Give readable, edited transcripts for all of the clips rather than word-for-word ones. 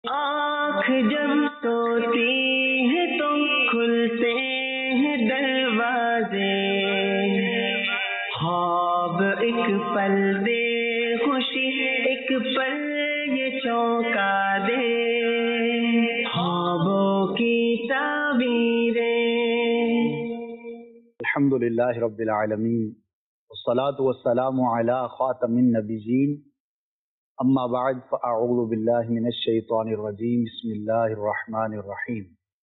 آنکھ جب سوتی ہے تو کھلتے ہیں دروازے، خواب ایک پل دے خوشی ایک پل یہ چونکا دے، خوابوں کی تعبیریں۔ الحمدللہ رب العالمین والصلاة والسلام علی خاتم النبیین، اما بعد فاعوذ باللہ من الشیطان الرجیم، بسم اللہ الرحمن الرحیم۔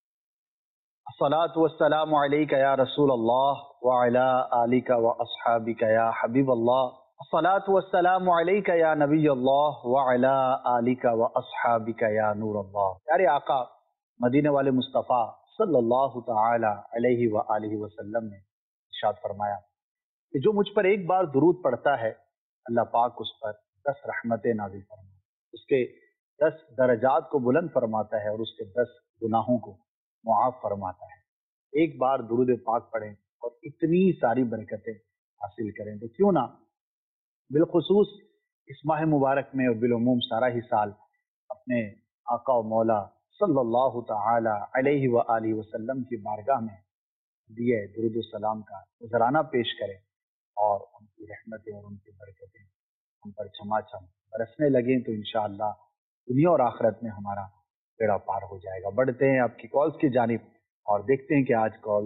الصلاة والسلام علیک یا رسول اللہ وعلی آلک واصحابک یا حبیب اللہ، الصلاة والسلام علیک یا نبی اللہ وعلی آلک واصحابک یا نور اللہ۔ پیارے آقا مدینہ والے مصطفیٰ صلی اللہ تعالی علیہ وآلہ وسلم نے ارشاد فرمایا کہ جو مجھ پر ایک بار درود پڑھتا ہے اللہ پاک اس پر 10 رحمتیں نازل فرماتا ہے، اس کے 10 درجات کو بلند فرماتا ہے اور اس کے 10 گناہوں کو معاف فرماتا ہے۔ ایک بار درود پاک پڑھیں اور اتنی ساری برکتیں حاصل کریں، تو کیوں نہ بالخصوص اس ماہ مبارک میں اور بالعموم سارا ہی سال اپنے آقا و مولا صلی اللہ تعالی علیہ وآلہ وسلم کی بارگاہ میں دیے درود و سلام کا نذرانہ پیش کریں اور ان کی رحمتیں اور ان کی برکتیں ہم پر چھما چھم برسنے لگیں تو انشاءاللہ دنیا اور آخرت میں ہمارا بیڑا پار ہو جائے گا۔ بڑھتے ہیں آپ کی کالز کی جانب اور دیکھتے ہیں کہ آج کال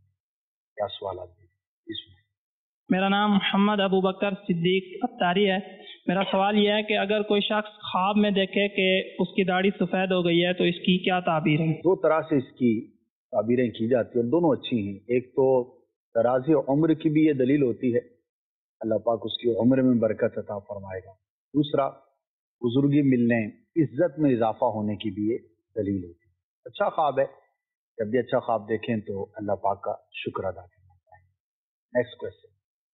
کیا سوالات ہیں۔ میرا نام محمد ابو بکر صدیق اتاری ہے۔ میرا سوال یہ ہے کہ اگر کوئی شخص خواب میں دیکھے کہ اس کی داڑھی سفید ہو گئی ہے تو اس کی کیا تعبیر ہے؟ دو طرح سے اس کی تعبیریں کی جاتی ہیں اور دونوں اچھی ہیں۔ ایک تو دراز عمر کی بھی یہ دلیل ہوتی ہے، اللہ پاک اس کی عمر میں برکت عطا فرمائے گا۔ دوسرا بزرگی ملنے عزت میں اضافہ ہونے کی بھی یہ دلیل ہوتی ہے۔ اچھا خواب ہے، جب بھی اچھا خواب دیکھیں تو اللہ پاک کا شکر ادا کرنا چاہیے۔ Next question.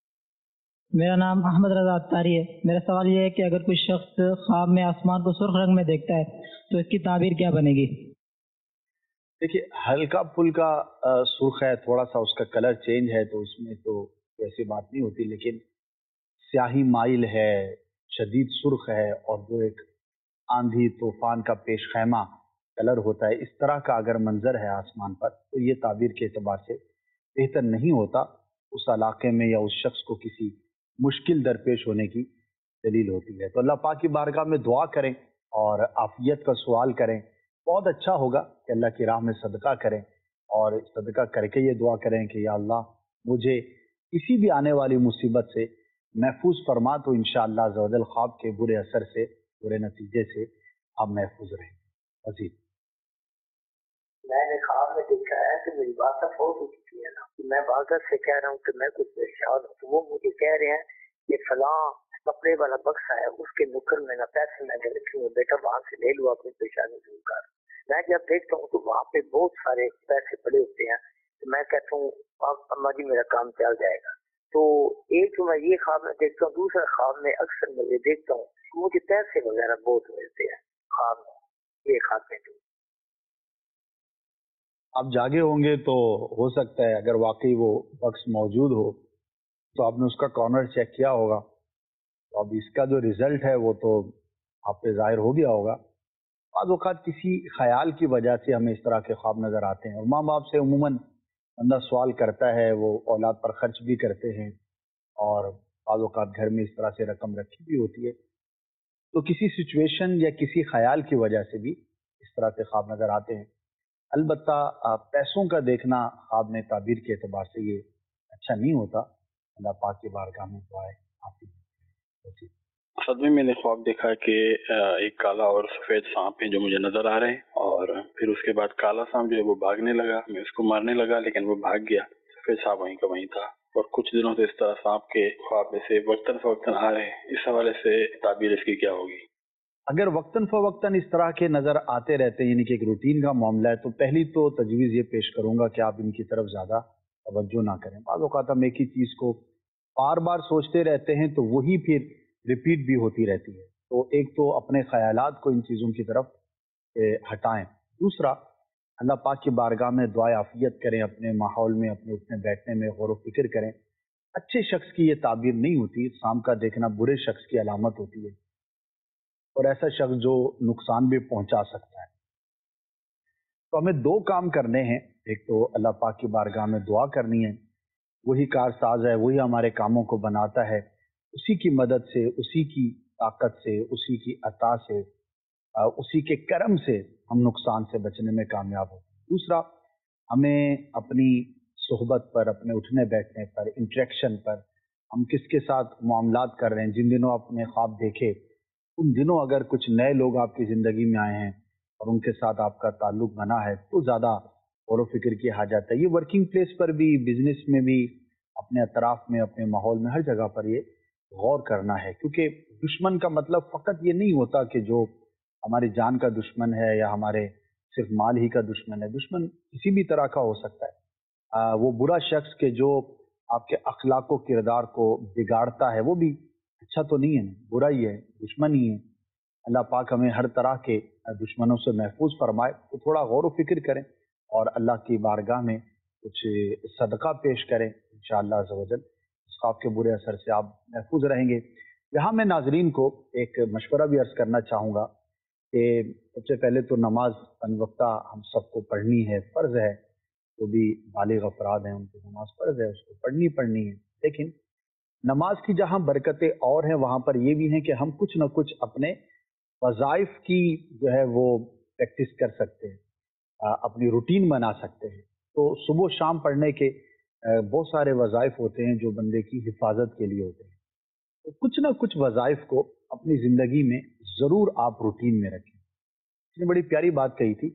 میرا نام احمد رضا اتاری ہے۔ میرا سوال یہ ہے کہ اگر کوئی شخص خواب میں آسمان کو سرخ رنگ میں دیکھتا ہے تو اس کی تعبیر کیا بنے گی؟ دیکھیے ہلکا پھلکا سرخ ہے، تھوڑا سا اس کا کلر چینج ہے تو اس میں تو ایسی بات نہیں ہوتی، لیکن سیاہی مائل ہے، شدید سرخ ہے اور وہ ایک آندھی طوفان کا پیش خیمہ کلر ہوتا ہے، اس طرح کا اگر منظر ہے آسمان پر تو یہ تعبیر کے اعتبار سے بہتر نہیں ہوتا، اس علاقے میں یا اس شخص کو کسی مشکل درپیش ہونے کی دلیل ہوتی ہے۔ تو اللہ پاک کی بارگاہ میں دعا کریں اور عافیت کا سوال کریں، بہت اچھا ہوگا کہ اللہ کی راہ میں صدقہ کریں اور صدقہ کر کے یہ دعا کریں کہ یا اللہ مجھے کسی بھی آنے والی مصیبت سے محفوظ فرما، تو انشاءاللہ عز و جل خواب کے برے اثر سے، برے نتیجے سے آپ محفوظ رہیں۔ عزیز میں نے خواب میں دیکھا ہے کہ میری بات اب ہو چکی ہے نا، میں باغت سے کہہ رہا ہوں کہ میں کچھ پریشان ہوں تو وہ مجھے کہہ رہے ہیں کہ فلاں کپڑے والا بکسا ہے اس کے نکر میں نہ پیسے میں نے رکھے ہوئے، بیٹا وہاں سے لے لو اپنی پریشانی دور کر۔ میں جب دیکھتا ہوں تو وہاں پہ بہت سارے پیسے پڑے ہوتے ہیں تو میں کہتا ہوں اما جی میرا کام چل جائے گا۔ تو ایک تو میں یہ خواب میں دیکھتا ہوں، دوسرا خواب میں اکثر میں یہ دیکھتا ہوں کہ مجھے پیسے وغیرہ بہت ملتے ہیں خواب میں، یہ خواب میں۔ آپ جاگے ہوں گے تو ہو سکتا ہے اگر واقعی وہ بکس موجود ہو تو آپ نے اس کا کارنر چیک کیا ہوگا، تو اب اس کا جو ریزلٹ ہے وہ تو آپ پہ ظاہر ہو گیا ہوگا۔ بعض اوقات کسی خیال کی وجہ سے ہمیں اس طرح کے خواب نظر آتے ہیں، اور ماں باپ سے عموماً بندہ سوال کرتا ہے، وہ اولاد پر خرچ بھی کرتے ہیں اور بعض اوقات گھر میں اس طرح سے رقم رکھی بھی ہوتی ہے، تو کسی سچویشن یا کسی خیال کی وجہ سے بھی اس طرح کے خواب نظر آتے ہیں۔ البتہ پیسوں کا دیکھنا خواب میں تعبیر کے اعتبار سے یہ اچھا نہیں ہوتا۔ اللہ پاک کی بارگاہ میں دعائیں آپ سب میں نے خواب دیکھا کہ ایک کالا اور سفید سانپ ہیں جو مجھے نظر آ رہے ہیں، اور پھر اس کے بعد کالا سانپ جو ہے وہ بھاگنے لگا، میں اس کو مارنے لگا لیکن وہ بھاگ گیا، سفید سانپ وہیں کا وہیں تھا، اور کچھ دنوں سے اس طرح سانپ کے خواب میں سے وقتاً فوقتاً آ رہے ہیں۔ اس حوالے سے تعبیر اس کی کیا ہوگی؟ اگر وقتاً فوقتاً اس طرح کے نظر آتے رہتے ہیں، یعنی کہ ایک روٹین کا معاملہ ہے، تو پہلی تو تجویز یہ پیش کروں گا کہ آپ ان کی طرف زیادہ توجہ نہ کریں۔ بعض اوقات ہم ایک ہی چیز کو بار بار سوچتے رہتے ہیں تو وہی پھر ریپیٹ بھی ہوتی رہتی ہے، تو ایک تو اپنے خیالات کو ان چیزوں کی طرف ہٹائیں۔ دوسرا اللہ پاک کی بارگاہ میں دعائے عافیت کریں، اپنے ماحول میں اپنے اٹھنے بیٹھنے میں غور و فکر کریں۔ اچھے شخص کی یہ تعبیر نہیں ہوتی، سانپ کا دیکھنا برے شخص کی علامت ہوتی ہے، और ऐसा शख्स जो नुकसान भी पहुंचा सकता है। तो हमें दो काम करने हैं। एक तो अल्लाह पाक की बारगाह में दुआ करनी है, वही कारसाज है, वही हमारे कामों को बनाता है, उसी की मदद से, उसी की ताकत से, उसी की अता से, उसी के करम से हम नुकसान से बचने में कामयाब होते हैं। दूसरा, हमें अपनी सोहबत पर, अपने उठने बैठने पर, इंटरेक्शन पर, हम किसके साथ मामलात कर रहे हैं, जिन दिनों आपने ख्वाब देखे उन दिनों अगर कुछ नए लोग आपकी ज़िंदगी में आए हैं और उनके साथ आपका ताल्लुक बना है तो ज़्यादा गौर व फिक्र की हाजत है। ये वर्किंग प्लेस पर भी, बिजनेस में भी, अपने अतराफ में, अपने माहौल में, हर जगह पर ये गौर करना है, क्योंकि दुश्मन का मतलब फ़कत ये नहीं होता कि जो हमारी जान का दुश्मन है या हमारे सिर्फ माल ही का दुश्मन है। दुश्मन किसी भी तरह का हो सकता है। वो बुरा शख्स के जो आपके अखलाक व किरदार को बिगाड़ता है वो भी अच्छा तो नहीं है, बुरा ही है, दुश्मन ही है। अल्लाह पाक हमें हर तरह के दुश्मनों से महफूज फरमाए। तो थोड़ा गौर व फिक्र करें और अल्लाह की बारगाह में कुछ सदका पेश करें, इंशाअल्लाह अज़्ज़ व जल इस ख़ौफ के बुरे असर से आप महफूज रहेंगे। यहाँ मैं नाज़रीन को एक मशवरा भी अर्ज़ करना चाहूँगा कि सबसे पहले तो नमाज पनवक्ता हम सबको पढ़नी है, फ़र्ज़ है। जो भी बालिग़ अफ़राद हैं उनको नमाज फ़र्ज़ है, उसको पढ़नी है। लेकिन नमाज की जहाँ बरकतें और हैं वहाँ पर ये भी हैं कि हम कुछ न कुछ अपने वज़ाइफ की जो है वो प्रैक्टिस कर सकते हैं, अपनी रूटीन बना सकते हैं। तो सुबह शाम पढ़ने के बहुत सारे वज़ाइफ होते हैं जो बंदे की हिफाजत के लिए होते हैं। तो कुछ ना कुछ वज़ाइफ को अपनी ज़िंदगी में ज़रूर आप रूटीन में रखें। इसने बड़ी प्यारी बात कही थी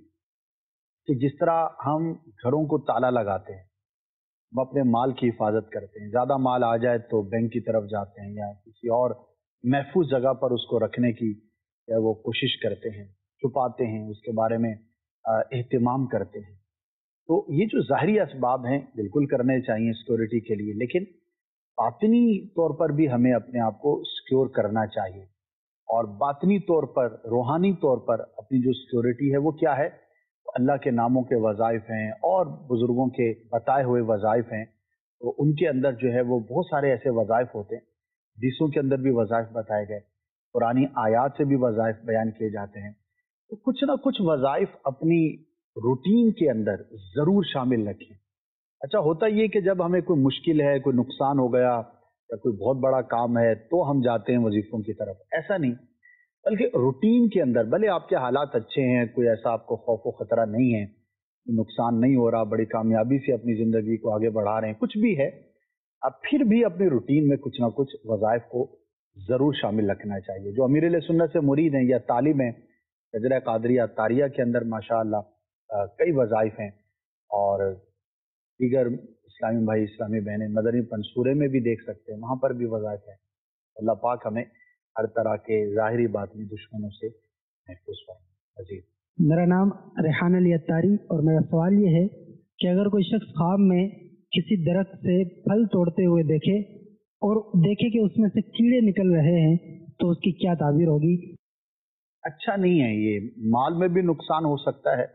कि जिस तरह हम घरों को ताला लगाते हैं, हम अपने माल की हिफाजत करते हैं, ज़्यादा माल आ जाए तो बैंक की तरफ जाते हैं या किसी और महफूज जगह पर उसको रखने की या वो कोशिश करते हैं, छुपाते हैं, उसके बारे में एहतिमाम करते हैं। तो ये जो ज़ाहिरी असबाब हैं बिल्कुल करने चाहिए सिक्योरिटी के लिए, लेकिन बातिनी तौर पर भी हमें अपने आप को सिक्योर करना चाहिए। और बातिनी तौर पर, रूहानी तौर पर अपनी जो सिक्योरिटी है वो क्या है? अल्लाह के नामों के वज़ाइफ हैं और बुज़ुर्गों के बताए हुए वज़ाइफ हैं। तो उनके अंदर जो है वो बहुत सारे ऐसे वज़ाइफ होते हैं, हदीसों के अंदर भी वज़ाइफ बताए गए, पुरानी आयात से भी वज़ाइफ बयान किए जाते हैं। तो कुछ ना कुछ वज़ाइफ अपनी रूटीन के अंदर ज़रूर शामिल रखें। अच्छा, होता ये कि जब हमें कोई मुश्किल है, कोई नुकसान हो गया या कोई बहुत बड़ा काम है तो हम जाते हैं वजीफ़ों की तरफ, ऐसा नहीं। बल्कि रूटीन के अंदर भले आपके हालात अच्छे हैं, कोई ऐसा आपको खौफ व खतरा नहीं है, नुकसान नहीं हो रहा, बड़ी कामयाबी से अपनी ज़िंदगी को आगे बढ़ा रहे हैं, कुछ भी है, अब फिर भी अपनी रूटीन में कुछ ना कुछ वज़ाइफ को ज़रूर शामिल रखना चाहिए। जो अमीर अहले सुन्नत से मुरीद हैं या तालिब हैं, शजरा कादरिया तारिया के अंदर माशाअल्लाह कई वज़ाइफ हैं, और दीगर इस्लामी भाई, इस्लामी बहनें मदनी मंसूरे में भी देख सकते हैं, वहाँ पर भी वज़ाइफ है। अल्लाह पाक हमें हर तरह के ज़ाहिरी बातिनी दुश्मनों से महफूज फरमाए। अजीज, मेरा नाम रेहान अली अत्तारी और मेरा सवाल ये है कि अगर कोई शख्स ख्वाब में किसी दरख्त से फल तोड़ते हुए देखे और देखे कि उसमें से कीड़े निकल रहे हैं तो उसकी क्या ताबीर होगी? अच्छा नहीं है ये, माल में भी नुकसान हो सकता है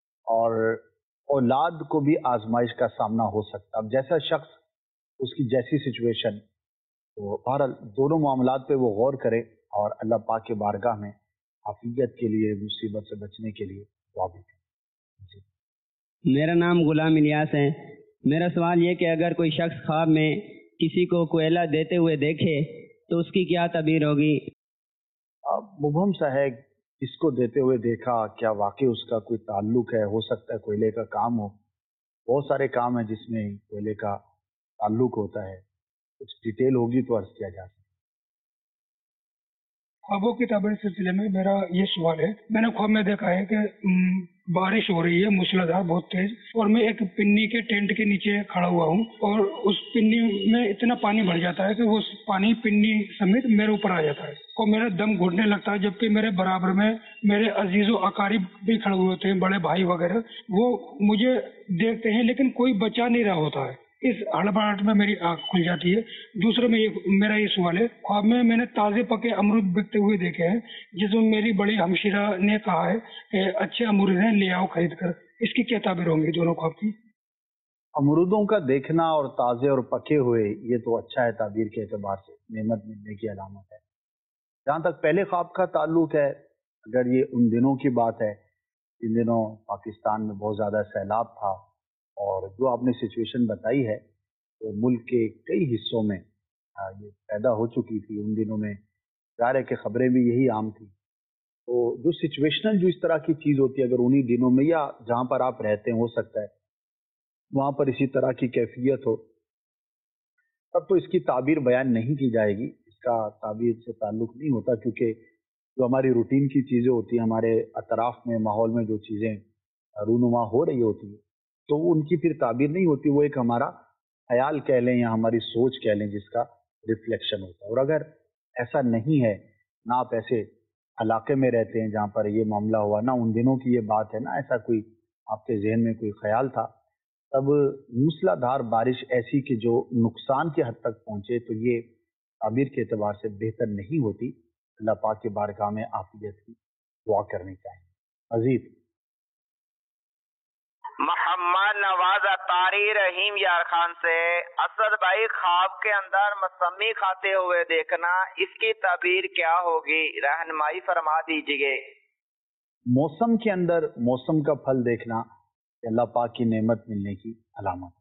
और औलाद को भी आजमाइश का सामना हो सकता है। अब जैसा शख्स, उसकी जैसी सिचुएशन, तो बहरहाल दोनों मामलात पे वो गौर करे और अल्लाह पाक के बारगाह में आफियत के लिए, मुसीबत से बचने के लिए दुआ भी करें। मेरा नाम गुलाम इलियास है। मेरा सवाल ये कि अगर कोई शख्स ख्वाब में किसी को कोयला देते हुए देखे तो उसकी क्या ताबीर होगी? मुबहम सा है, किसको देते हुए देखा, क्या वाकई उसका कोई ताल्लुक है? हो सकता है कोयले का काम हो, बहुत सारे काम है जिसमें कोयले का ताल्लुक होता है, कुछ डिटेल होगी तो अर्ज किया जा सकता है। ख्वाबों की ताबीर सिलसिले में मेरा ये सवाल है, मैंने ख्वाब में देखा है कि बारिश हो रही है मूसलाधार बहुत तेज, और मैं एक पिन्नी के टेंट के नीचे खड़ा हुआ हूँ और उस पिन्नी में इतना पानी भर जाता है कि वो पानी पिन्नी समेत मेरे ऊपर आ जाता है और मेरा दम घुटने लगता है, जबकि मेरे बराबर में मेरे अजीजों अकारिब भी खड़े हुए होते हैं, बड़े भाई वगैरह, वो मुझे देखते हैं लेकिन कोई बचा नहीं रहा होता है। इस हड़बड़ाहट में मेरी आँख खुल जाती है। दूसरा मेरा ये सवाल है, ख्वाब में मैंने ताज़े पके अमरूद बिकते हुए देखे हैं, जिसमें मेरी बड़ी हमशीरा ने कहा है कि अच्छे अमरूद हैं, ले आओ खरीद कर। इसकी क्या ताबीर होंगी दोनों ख्वाब की? अमरूदों का देखना और ताज़े और पके हुए, ये तो अच्छा है ताबीर के एतबार से, नेमत मिलने की अलामत है। जहाँ तक पहले ख्वाब का ताल्लुक है, अगर ये उन दिनों की बात है, इन दिनों पाकिस्तान में बहुत ज़्यादा सैलाब था और जो आपने सिचुएशन बताई है तो मुल्क के कई हिस्सों में ये पैदा हो चुकी थी उन दिनों में, ज़ाहिर है कि खबरें भी यही आम थी। तो जो सिचुएशनल जो इस तरह की चीज़ होती है, अगर उन्हीं दिनों में या जहाँ पर आप रहते हैं हो सकता है वहाँ पर इसी तरह की कैफियत हो, तब तो इसकी ताबीर बयान नहीं की जाएगी, इसका ताबीर से ताल्लुक नहीं होता, क्योंकि जो हमारी रूटीन की चीज़ें होती हैं, हमारे अतराफ में माहौल में जो चीज़ें रूनुमा हो रही होती है, तो उनकी फिर ताबीर नहीं होती, वो एक हमारा ख्याल कह लें या हमारी सोच कह लें जिसका रिफ्लेक्शन होता है। और अगर ऐसा नहीं है, ना आप ऐसे इलाके में रहते हैं जहाँ पर ये मामला हुआ, ना उन दिनों की ये बात है, ना ऐसा कोई आपके जहन में कोई ख्याल था, तब मूसलाधार बारिश ऐसी कि जो नुकसान की हद तक पहुँचे, तो ये ताबीर के एतबार से बेहतर नहीं होती। अल्लाह पाक की बारगाह में आफियत की दुआ करनी चाहिए। अजीज मोहम्मद नवाज अतारी रहीम यार खान से, असद भाई ख्वाब के अंदर मौसमी खाते हुए देखना, इसकी ताबीर क्या होगी, रहनुमाई फरमा दीजिए। मौसम के अंदर मौसम का फल देखना अल्लाह पाक की नेमत मिलने की अलामत।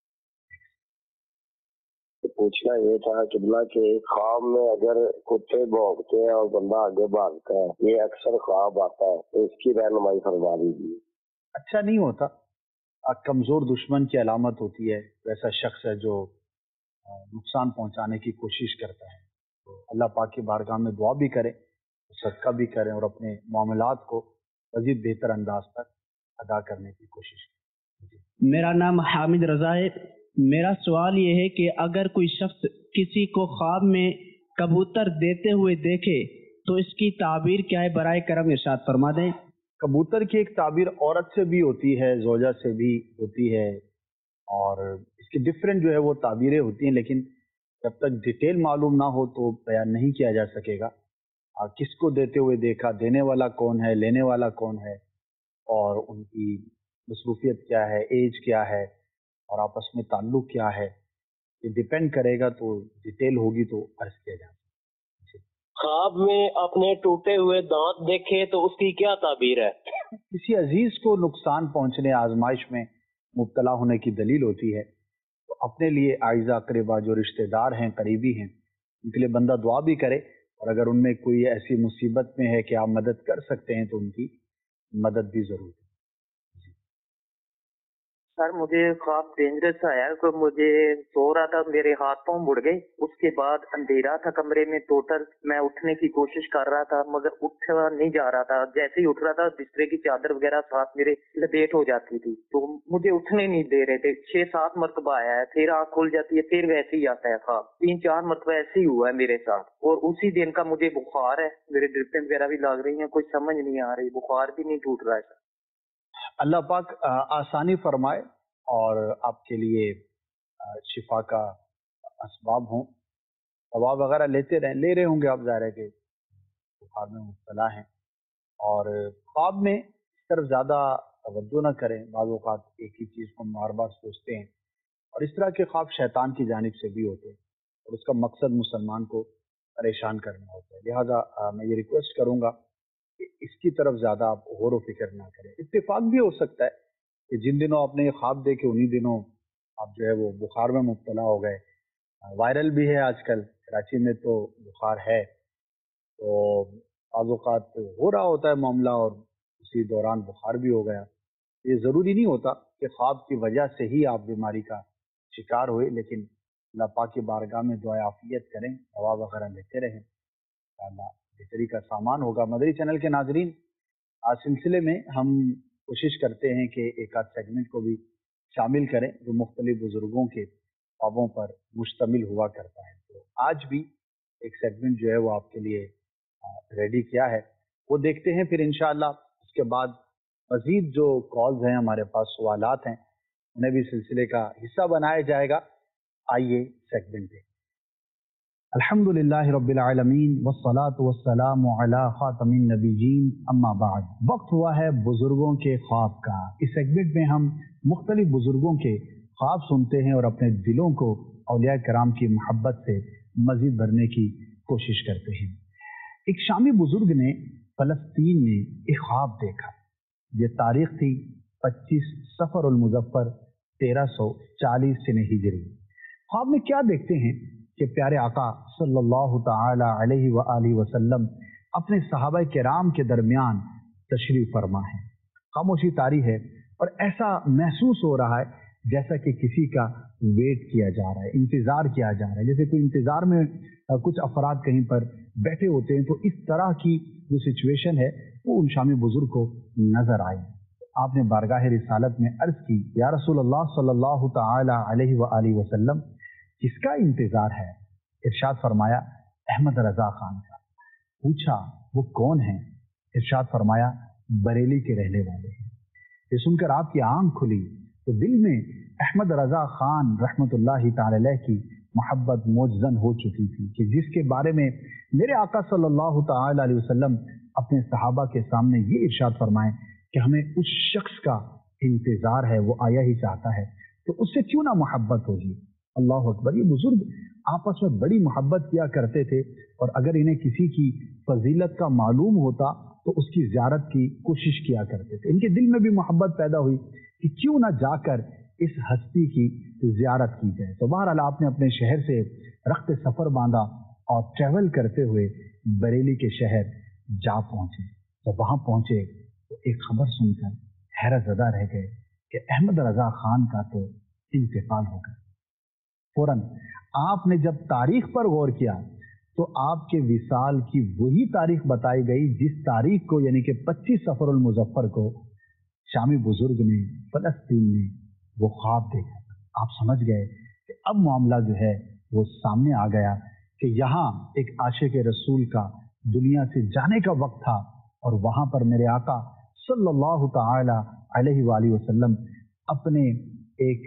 पूछना ये था किबला के ख्वाब में अगर कुत्ते भौंकते हैं और बंदा आगे भागता है, ये अक्सर ख्वाब आता है, तो इसकी रहनुमाई फरमा दीजिए। अच्छा नहीं होता, कमजोर दुश्मन की अलामत होती है, वैसा शख्स है जो नुकसान पहुंचाने की कोशिश करता है। तो अल्लाह पाक की बारगाह में दुआ भी करें, सदका भी करें और अपने मामलात को मजीद बेहतर अंदाज तक अदा करने की कोशिश करें। मेरा नाम हामिद रजा है। मेरा सवाल ये है कि अगर कोई शख्स किसी को ख्वाब में कबूतर देते हुए देखे तो इसकी ताबीर क्या है, बराए करम इरशाद फरमा दें। कबूतर की एक ताबीर औरत से भी होती है, ज़ौजा से भी होती है, और इसकी डिफरेंट जो है वो ताबीरें होती हैं, लेकिन जब तक डिटेल मालूम ना हो तो बयान नहीं किया जा सकेगा। किसको देते हुए देखा, देने वाला कौन है, लेने वाला कौन है, और उनकी मसरूफियत क्या है, एज क्या है, और आपस में ताल्लुक क्या है, ये डिपेंड करेगा। तो डिटेल होगी तो अर्ज किया जाए। ख्वाब में अपने टूटे हुए दांत देखे तो उसकी क्या ताबीर है? किसी अजीज को नुकसान पहुंचने, आजमाइश में मुब्तला होने की दलील होती है। तो अपने लिए आइज़ा अकरबा जो रिश्तेदार हैं, करीबी हैं, उनके लिए बंदा दुआ भी करे, और अगर उनमें कोई ऐसी मुसीबत में है कि आप मदद कर सकते हैं तो उनकी मदद भी जरूर है। सर मुझे ख्वाब डेंजरस आया कि मुझे सो रहा था, मेरे हाथ पांव मुड़ गए, उसके बाद अंधेरा था कमरे में टोटल, मैं उठने की कोशिश कर रहा था मगर उठा नहीं जा रहा था। जैसे ही उठ रहा था बिस्तर की चादर वगैरह साथ मेरे लपेट हो जाती थी, तो मुझे उठने नहीं दे रहे थे। 6-7 मरतबा आया है, फिर आँख खुल जाती है, फिर वैसे ही आता है ख्वाब। 3-4 मरतबा ऐसे ही हुआ है मेरे साथ, और उसी दिन का मुझे बुखार है, मेरे ड्रिपें वगैरह भी लग रही है, कुछ समझ नहीं आ रही, बुखार भी नहीं टूट रहा है। अल्लाह पाक आसानी फरमाए और आपके लिए शिफा का असबाब हों। दवा वगैरह ले रहे होंगे आप, ज़ाहिर है कि बुखार में मुब्तला हैं, और ख्वाब में इस तरफ ज़्यादा तवज्जो न करें। बाज़ औक़ात एक ही चीज़ को बार बार सोचते हैं, और इस तरह के ख्वाब शैतान की जानिब से भी होते हैं, और उसका मकसद मुसलमान को परेशान करना होता है। लिहाजा मैं ये रिक्वेस्ट करूँगा कि इसकी तरफ ज़्यादा आप गौर व फिक्र ना करें। इत्तेफाक भी हो सकता है कि जिन दिनों आपने ये ख्वाब देखे उन्हीं दिनों आप जो है वो बुखार में मुब्तला हो गए। वायरल भी है आजकल, कराची में तो बुखार है, तो बाज़ औक़ात हो रहा होता है मामला और उसी दौरान बुखार भी हो गया। ये ज़रूरी नहीं होता कि ख्वाब की वजह से ही आप बीमारी का शिकार हुए, लेकिन अल्लाह पाक की बारगाह में दुआ आफियत करें, दवा वगैरह लेते रहें, अल्लाह बेहतरी का सामान होगा। मदरी चैनल के नाजरीन, आज सिलसिले में हम कोशिश करते हैं कि एक आध सेगमेंट को भी शामिल करें जो मुख्तलिफ बुजुर्गों के ख्वाबों पर मुश्तमिल हुआ करता है। तो आज भी एक सेगमेंट जो है वो आपके लिए रेडी किया है, वो देखते हैं। फिर इंशाअल्लाह उसके बाद मजीद जो कॉल्स हैं, हमारे पास सवालात हैं, उन्हें भी सिलसिले का हिस्सा बनाया जाएगा। आइए सेगमेंट पे। अल्हम्दुलिल्लाह रब्बिल आलमीन वस्सलातु वस्सलामु अला खातमिन नबिय्यीन अम्मा बाद। वक्त हुआ है बुजुर्गों के ख्वाब का। इस सेगमेंट में हम मुख्तलिफ बुजुर्गों के ख्वाब सुनते हैं और अपने दिलों को औलिया कराम की मोहब्बत से मजीद भरने की कोशिश करते हैं। ایک شامی بزرگ نے فلسطین میں ایک خواب دیکھا. یہ تاریخ تھی 25 صفر المظفر 1340 ہجری. خواب میں کیا دیکھتے ہیں کہ پیارے آقا صلی اللہ تعالی علیہ وآلہ وسلم اپنے صحابہ کرام کے درمیان تشریف فرما ہے. خاموشی طاری ہے اور ایسا محسوس ہو رہا ہے جیسا کہ کسی کا ویٹ کیا جا رہا ہے, انتظار کیا جا رہا ہے, جیسے کوئی انتظار میں کچھ افراد کہیں پر بیٹھے ہوتے ہیں. تو اس طرح کی جو سچویشن ہے وہ ان شامی بزرگ کو نظر آئی. آپ نے بارگاہ رسالت میں عرض کی, یا رسول اللہ صلی اللہ تعالی علیہ وآلہ وسلم کس کا انتظار ہے؟ ارشاد فرمایا احمد رضا خان کا. پوچھا وہ کون ہیں؟ ارشاد فرمایا بریلی کے رہنے والے ہیں. یہ سن کر آپ کی آنکھ کھلی تو دل میں احمد رضا خان رحمت اللہ تعالی علیہ کی محبت موجزن ہو چکی تھی کہ جس کے بارے میں میرے آقا صلی اللہ تعالی علیہ وسلم اپنے صحابہ کے سامنے یہ ارشاد فرمائیں کہ ہمیں اس شخص کا انتظار ہے, وہ آیا ہی چاہتا ہے, تو اس سے کیوں نہ محبت ہوگی. اللہ اکبر. یہ بزرگ آپس میں بڑی محبت کیا کرتے تھے اور اگر انہیں کسی کی فضیلت کا معلوم ہوتا تو اس کی زیارت کی کوشش کیا کرتے تھے. ان کے دل میں بھی محبت پیدا ہوئی کہ کیوں نہ جا کر اس ہستی کی زیارت کی جائے. تو بہرحال آپ نے اپنے شہر سے رخت سفر باندھا اور ٹریول کرتے ہوئے بریلی کے شہر جا پہنچے. جب وہاں پہنچے تو ایک خبر سن کر حیرت زدہ رہ گئے کہ احمد رضا خان کا تو انتقال ہو گیا. فوراً آپ نے جب تاریخ پر غور کیا تو آپ کے وصال کی وہی تاریخ بتائی گئی جس تاریخ کو یعنی کہ 25 صفر المظفر کو شامی بزرگ نے فلسطین میں وہ خواب دیکھا. آپ سمجھ گئے کہ اب معاملہ جو ہے وہ سامنے آ گیا کہ یہاں ایک عاشق رسول کا دنیا سے جانے کا وقت تھا اور وہاں پر میرے آقا صلی اللہ تعالی علیہ وآلہ وسلم اپنے ایک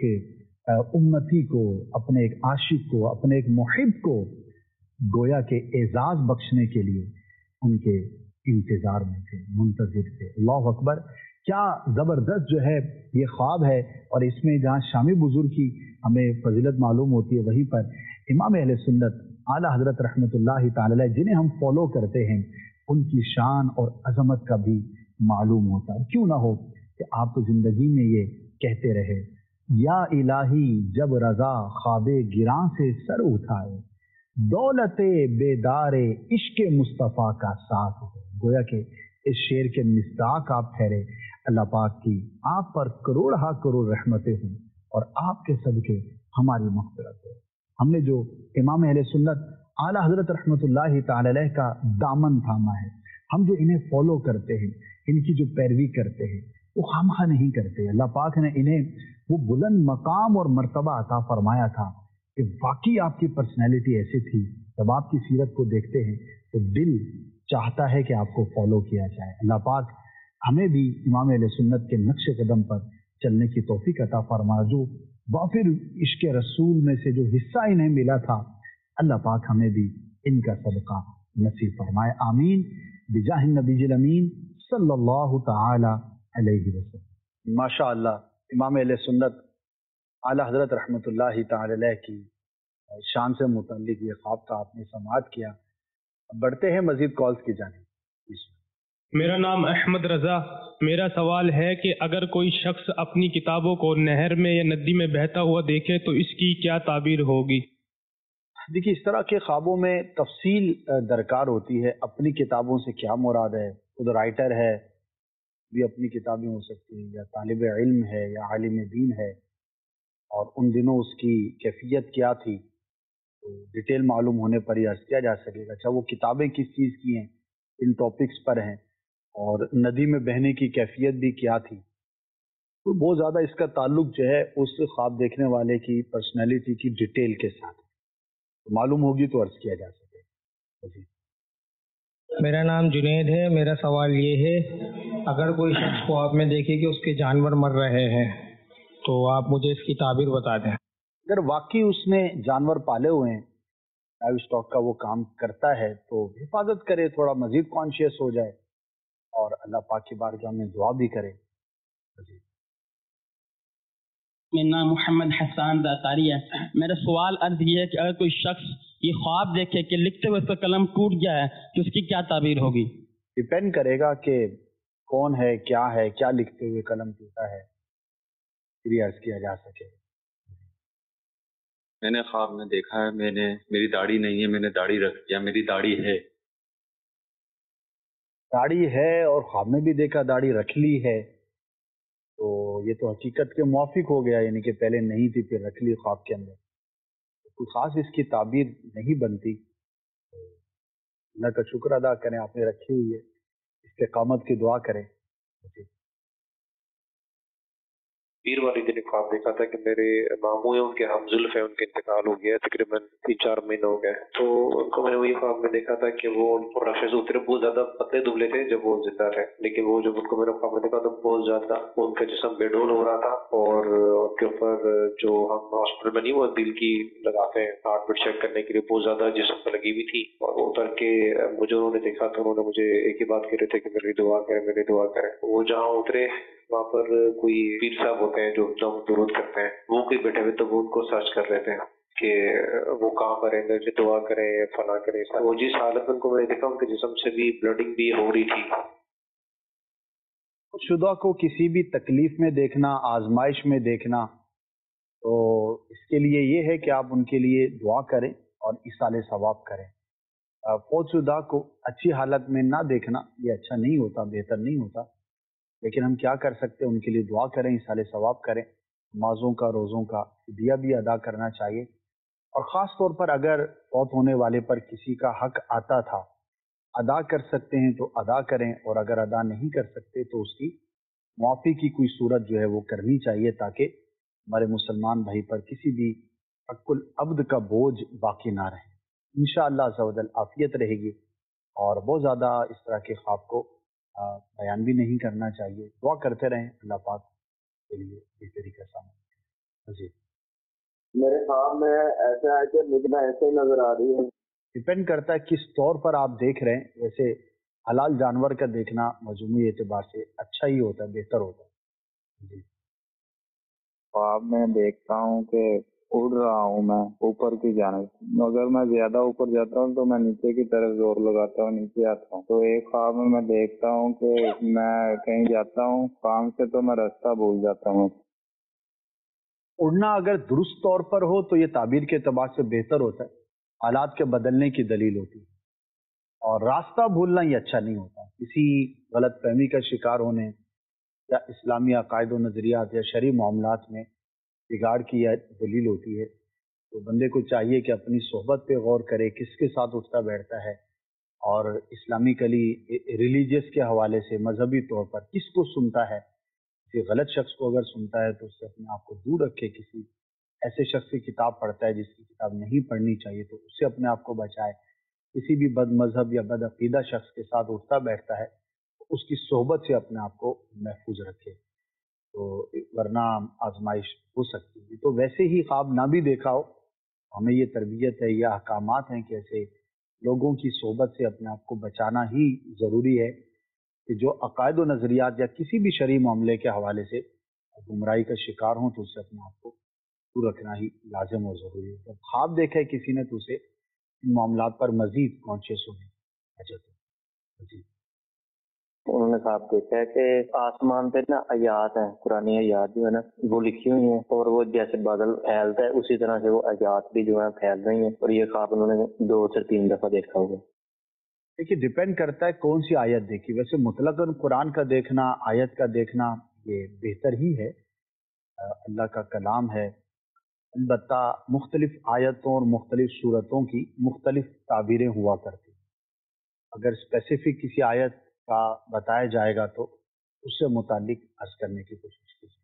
امتی کو, اپنے ایک عاشق کو, اپنے ایک محب کو گویا کے اعزاز بخشنے کے لیے ان کے انتظار میں تھے, منتظر تھے. اللہ اکبر. کیا زبردست جو ہے یہ خواب ہے. اور اس میں جہاں شامی بزرگ کی ہمیں فضیلت معلوم ہوتی ہے وہیں پر امام اہل سنت اعلیٰ حضرت رحمت اللہ تعالی جنہیں ہم فالو کرتے ہیں ان کی شان اور عظمت کا بھی معلوم ہوتا ہے. کیوں نہ ہو کہ آپ تو زندگی میں یہ کہتے رہے, یا الہی جب رضا خواب گراں سے سر اٹھائے, دولت بیدار عشق مصطفیٰ کا ساتھ ہو. گویا کہ اس شعر کے مصداق آپ ٹھہرے. اللہ پاک کی آپ پر کروڑ ہا کروڑ رحمتیں ہوں اور آپ کے صدقے ہماری مغفرت ہو. ہم نے جو امام اہل سنت اعلیٰ حضرت رحمت اللہ تعالی علیہ کا دامن تھاما ہے, ہم جو انہیں فالو کرتے ہیں, ان کی جو پیروی کرتے ہیں, وہ خامخواہ نہیں کرتے. اللہ پاک نے انہیں وہ بلند مقام اور مرتبہ عطا فرمایا تھا کہ واقعی آپ کی پرسنالٹی ایسی تھی. جب آپ کی سیرت کو دیکھتے ہیں تو دل چاہتا ہے کہ آپ کو فالو کیا جائے. اللہ پاک ہمیں بھی امام اہل سنت کے نقش قدم پر چلنے کی توفیق عطا فرمایا. جو وافر عشق رسول میں سے جو حصہ انہیں ملا تھا, اللہ پاک ہمیں بھی ان کا صدقہ نصیب فرمائے. آمین بجاہ النبی الامین صلی اللہ تعالی علیہ وسلم. ماشاء اللہ. امام اہل سنت اعلیٰ حضرت رحمت اللہ تعالی علیہ کی شان سے متعلق یہ خواب کا آپ نے سماعت کیا. بڑھتے ہیں مزید کالز کی جانب. میرا نام احمد رضا. میرا سوال ہے کہ اگر کوئی شخص اپنی کتابوں کو نہر میں یا ندی میں بہتا ہوا دیکھے تو اس کی کیا تعبیر ہوگی؟ دیکھیے, اس طرح کے خوابوں میں تفصیل درکار ہوتی ہے. اپنی کتابوں سے کیا مراد ہے؟ خود رائٹر ہے بھی اپنی کتابیں ہو سکتی ہیں, یا طالب علم ہے, یا عالم دین ہے, اور ان دنوں اس کی کیفیت کیا تھی, تو ڈیٹیل معلوم ہونے پر یہ عرض کیا جا سکے گا. اچھا, وہ کتابیں کس چیز کی ہیں, ان ٹاپکس پر ہیں, اور ندی میں بہنے کی کیفیت بھی کیا تھی. تو بہت زیادہ اس کا تعلق جو ہے اس خواب دیکھنے والے کی پرسنالٹی کی ڈیٹیل کے ساتھ معلوم ہوگی تو عرض کیا جا سکے. جی, میرا نام جنید ہے. میرا سوال یہ ہے, اگر کوئی شخص خواب میں دیکھے کہ اس کے جانور مر رہے ہیں تو آپ مجھے اس کی تعبیر بتا دیں. اگر واقعی اس نے جانور پالے ہوئے ہیں, لائیو اسٹاک کا وہ کام کرتا ہے, تو حفاظت کرے, تھوڑا مزید کانشیس ہو جائے اور اللہ پاک کی بارگاہ میں دعا بھی کرے. मेरा नाम मोहम्मद हसन दातारी है। मेरा सवाल अर्ज ये है कि अगर कोई शख्स ये ख्वाब देखे कि लिखते हुए उसका कलम टूट गया है तो उसकी क्या ताबीर होगी? डिपेंड करेगा कि कौन है, क्या लिखते हुए कलम टूटा है, फिर अर्ज किया जा सके। मैंने ख्वाब में देखा है, मेरी दाढ़ी नहीं है, मैंने दाढ़ी रख दिया, मेरी दाढ़ी है। दाढ़ी है और ख्वाब में भी देखा दाढ़ी रख ली है, तो ये तो हकीकत के मुआफिक हो गया, यानी कि पहले नहीं थी फिर रख ली ख्वाब के अंदर। कोई खास इसकी ताबीर नहीं बनती। अल्लाह का शुक्र अदा करें, आपने रखी हुई है, इस्तिकामत की दुआ करें। पीर वाली दिन ख्वाब देखा था कि मेरे मामू हैं, उनके हमजुल्फ है, उनके इंतकाल हो गया, तकरीबन 3-4 महीने हो गए। तो उनको मैंने वही ख्वाब में देखा था कि वो रशेज उतरे, बहुत ज्यादा पतले दुबले थे जब वो जिंदा थे, लेकिन वो जब उनको मैंने ख्वाब में देखा तो बहुत ज्यादा उनका जिस्म बेडोल हो रहा था, और उनके ऊपर जो हम हॉस्पिटल में नहीं वो दिल की लगाते हैं हार्ट बीट चेक करने के लिए, बहुत ज्यादा जिस्म पर लगी हुई थी। और वो उतर के मुझे उन्होंने देखा तो उन्होंने मुझे एक ही बात कह रहे थे कि मेरी दुआ करें, मेरी दुआ करें। वो जहाँ उतरे वहाँ पर कोई पीर साहब होते हैं जो दुरूद करते हैं, वो कोई बैठे हुए, तो वो उनको सर्च कर रहे थे कि वो कहाँ पर है, जो दुआ करें, फला करें। वो जिस हालत में उनको मैंने देखा, उनके जिस्म से भी ब्लडिंग भी हो रही थी। शुदा को किसी भी तकलीफ में देखना, आजमाइश में देखना, तो इसके लिए ये है कि आप उनके लिए दुआ करें और इसाले सवाब करें। फौतशुदा को अच्छी हालत में ना देखना ये अच्छा नहीं होता, बेहतर नहीं होता, लेकिन हम क्या कर सकते हैं, उनके लिए दुआ करें, इसाले सवाब करें, नमाज़ों का, रोज़ों का दिया भी अदा करना चाहिए। और ख़ास तौर पर अगर फौत होने वाले पर किसी का हक आता था, अदा कर सकते हैं तो अदा करें, और अगर अदा नहीं कर सकते तो उसकी मुआफ़ी की कोई सूरत जो है वो करनी चाहिए, ताकि हमारे मुसलमान भाई पर किसी भी हक़ुल अब्द का बोझ बाकी ना रहे। इंशाअल्लाह अज़्ज़ा वजल आफ़ियत रहेगी, और बहुत ज़्यादा इस तरह के ख्वाब को बयान भी नहीं करना चाहिए। दुआ करते रहें अल्लाह पाक के लिए बेहतरी का सामना। जी, मेरे ख्वाब में ऐसा है कि मुझे ऐसे नजर आ रही है। डिपेंड करता है किस तौर पर आप देख रहे हैं। वैसे हलाल जानवर का देखना मजमूई एतबार से अच्छा ही होता है, बेहतर होता है। जी, ख्वाब में देखता हूँ कि उड़ रहा हूँ मैं ऊपर की जानिब। अगर मैं ज्यादा ऊपर जाता हूँ तो मैं नीचे की तरफ जोर लगाता हूँ, नीचे आता हूँ। तो एक ख्वाब में मैं देखता हूँ कि मैं कहीं जाता हूँ काम से, तो मैं रास्ता भूल जाता हूँ। उड़ना अगर दुरुस्त तौर पर हो तो ये ताबीर के एतबार से बेहतर होता है, हालात के बदलने की दलील होती है। और रास्ता भूलना ये अच्छा नहीं होता, किसी गलत फहमी का शिकार होने या इस्लामी अकायद व नज़रियात या शरई मामलात में बिगाड़ की यह दलील होती है। तो बंदे को चाहिए कि अपनी सोहबत पे गौर करे, किसके साथ उठता बैठता है, और इस्लामिकली रिलीजियस के हवाले से मजहबी तौर पर किसको सुनता है। किसी गलत शख्स को अगर सुनता है तो उससे अपने आप को दूर रखे। किसी ऐसे शख्स की किताब पढ़ता है जिसकी किताब नहीं पढ़नी चाहिए तो उससे अपने आप को बचाए। किसी भी बद मजहब या बद अकीदा शख्स के साथ उठता बैठता है तो उसकी सोहबत से अपने आप को महफूज रखे, तो वरना आजमाइश हो सकती है। तो वैसे ही ख्वाब ना भी देखा हो, हमें ये तरबियत है या अहकामात हैं कि ऐसे लोगों की सोहबत से अपने आप को बचाना ही ज़रूरी है कि जो अकायद व नज़रियात या किसी भी शरई मामले के हवाले से गुमराही का शिकार हों तो उससे अपने आप को दूर रखना ही लाजिम और ज़रूरी है। जब ख्वाब देखा है किसी ने तो उसे इन मामलात पर मज़ीद कॉन्शियस होने अच्छा। जी, उन्होंने साहब देखा है कि आसमान पे ना आयात है, पुरानी आयात जो है ना वो लिखी हुई है, और वो जैसे बादल फैलता है उसी तरह से वो आयात भी जो है फैल रही है, और ये ख्वाब उन्होंने 2 से 3 दफा देखा हुआ। देखिए, डिपेंड करता है कौन सी आयत देखी। वैसे मुतलकन कुरान का देखना, आयत का देखना ये बेहतर ही है, अल्लाह का कलाम है। अलबत्ता मुख्तलिफ आयतों और मुख्तलिफ सूरतों की मुख्तलिफ ताबीरें हुआ करती। अगर स्पेसिफिक किसी आयत का बताया जाएगा तो उससे मुतालिक अर्ज करने की कोशिश कीजिए।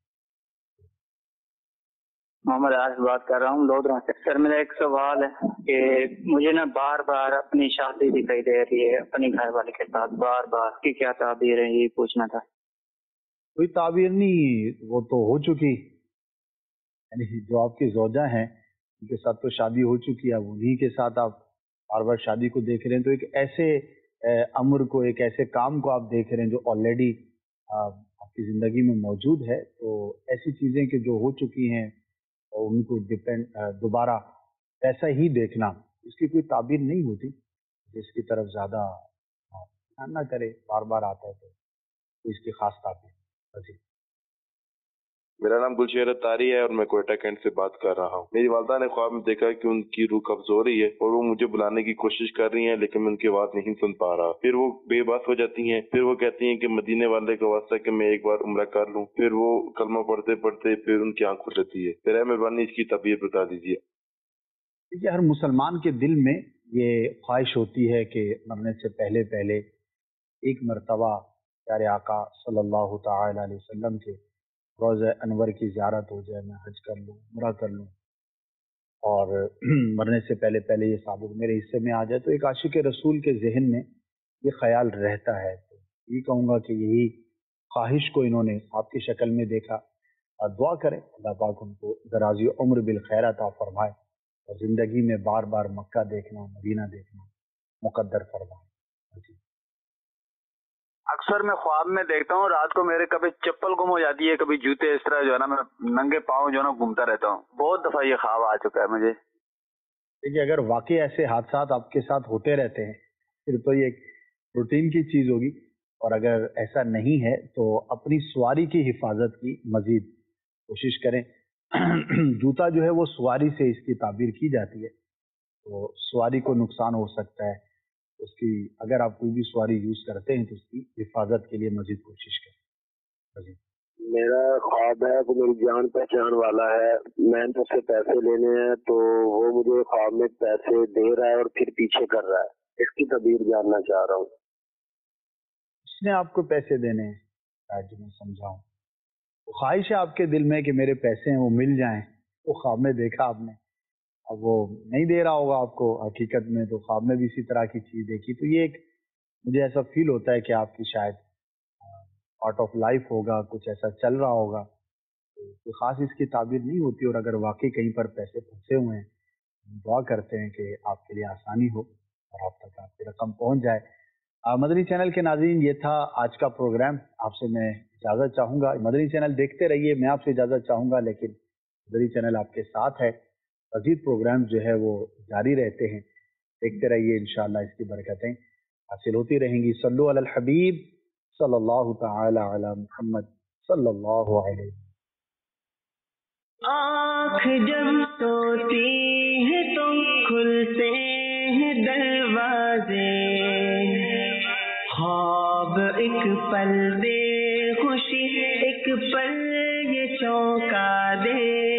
मोहम्मद आरिफ बात कर रहा हूँ लोधरा से। सर, मेरा एक सवाल है कि मुझे ना बार बार अपनी शादी दिखाई दे रही है अपने घर वाले के साथ, बार बार की क्या ताबीर है, ये पूछना था। कोई ताबीर नहीं, वो तो हो चुकी, यानी जो आपकी ज़ौजा हैं उनके साथ तो शादी हो चुकी है, उन्हीं के साथ आप बार बार शादी को देख रहे हैं। तो एक ऐसे अमर को, एक ऐसे काम को आप देख रहे हैं जो ऑलरेडी आपकी ज़िंदगी में मौजूद है, तो ऐसी चीज़ें कि जो हो चुकी हैं और उनको दोबारा ऐसा ही देखना, इसकी कोई ताबीर नहीं होती। जिसकी तरफ ज़्यादा ध्यान ना करे, बार बार आता है तो इसकी खास ताबीर। जी, मेरा नाम गुलशेर अत्तारी है और मैं कोयटा कैंट से बात कर रहा हूँ। मेरी वालदा ने ख्वाब में देखा कि उनकी रूह कब्ज हो रही है और वो मुझे बुलाने की कोशिश कर रही हैं, लेकिन मैं उनकी आवाज नहीं सुन पा रहा। फिर वो बेबस हो जाती हैं, फिर वो कहती हैं कि मदीने वाले का वास्ता कि मैं एक बार उम्रा कर लूँ। फिर वो कलमा पढ़ते पढ़ते फिर उनकी आंख खुल जाती है। फिर मेहरबानी इसकी तबीयत बता दीजिए। देखिए, हर मुसलमान के दिल में ये ख्वाहिश होती है कि मरने से पहले पहले एक मरतबा प्यारे आका सल्लल्लाहु तआला अलैहि वसल्लम के रोज़ा अनवर की ज़ियारत हो जाए, मैं हज कर लूँ, उम्रा कर लूँ और मरने से पहले पहले ये साबित मेरे हिस्से में आ जाए। तो एक आशिक रसूल के जहन में ये ख्याल रहता है। तो ये कहूँगा कि यही ख्वाहिश को इन्होंने आपकी शक्ल में देखा और दुआ करें अल्लाह पाक उनको दराज़ी उम्र बिल खैर अता फरमाए और ज़िंदगी में बार बार मक्का देखना, मदीना देखना मुकद्दर फरमाए। जी, अक्सर मैं ख्वाब में देखता हूँ रात को मेरे कभी चप्पल गुम हो जाती है, कभी जूते, इस तरह जो है ना मैं नंगे पाँव जो है ना घूमता रहता हूँ। बहुत दफा ये ख्वाब आ चुका है मुझे। देखिए, अगर वाकई ऐसे हादसात आपके साथ होते रहते हैं फिर तो ये एक रूटीन की चीज़ होगी, और अगर ऐसा नहीं है तो अपनी सवारी की हिफाजत की मजीद कोशिश करें। जूता जो है वो सवारी से इसकी ताबीर की जाती है, तो सवारी को नुकसान हो सकता है। उसकी अगर आप कोई भी सवारी यूज करते हैं तो उसकी हिफाजत के लिए मजीद कोशिश करें। मेरा ख्वाब है कि मेरी जान पहचान वाला है, मैंने उससे पैसे लेने हैं, तो वो मुझे ख्वाब में पैसे दे रहा है और फिर पीछे कर रहा है। इसकी तबीर जानना चाह रहा हूँ। उसने आपको पैसे देने हैं, शायद मैं समझाऊं, वो ख्वाहिश है आपके दिल में कि मेरे पैसे हैं वो मिल जाएं, वो ख्वाब में देखा आपने, अब वो नहीं दे रहा होगा आपको हकीकत में, तो ख्वाब में भी इसी तरह की चीज देखी। तो ये एक मुझे ऐसा फील होता है कि आपकी शायद पार्ट ऑफ लाइफ होगा, कुछ ऐसा चल रहा होगा, तो खास इसकी ताबीर नहीं होती। और अगर वाकई कहीं पर पैसे फंसे हुए हैं, दुआ करते हैं कि आपके लिए आसानी हो और आप तक आपकी रकम पहुंच जाए। मदनी चैनल के नाज़रीन, ये था आज का प्रोग्राम। आपसे मैं इजाज़त चाहूँगा, मदनी चैनल देखते रहिए, मैं आपसे इजाज़त चाहूँगा, लेकिन मदनी चैनल आपके साथ है, मज़ीद प्रोग्राम जो है वो जारी रहते हैं, देखते रहिए, इंशाअल्लाह इसकी बरकतें हासिल होती रहेंगी। सल्लु अलल हबीब सल्लल्लाहु तआला अला मुहम्मद सल्लल्लाहु अलैहि। आँख जब सोती है तो खुलते हैं दरवाजे, ख्वाब एक पल दे खुशी, एक पल ये चौंका दे।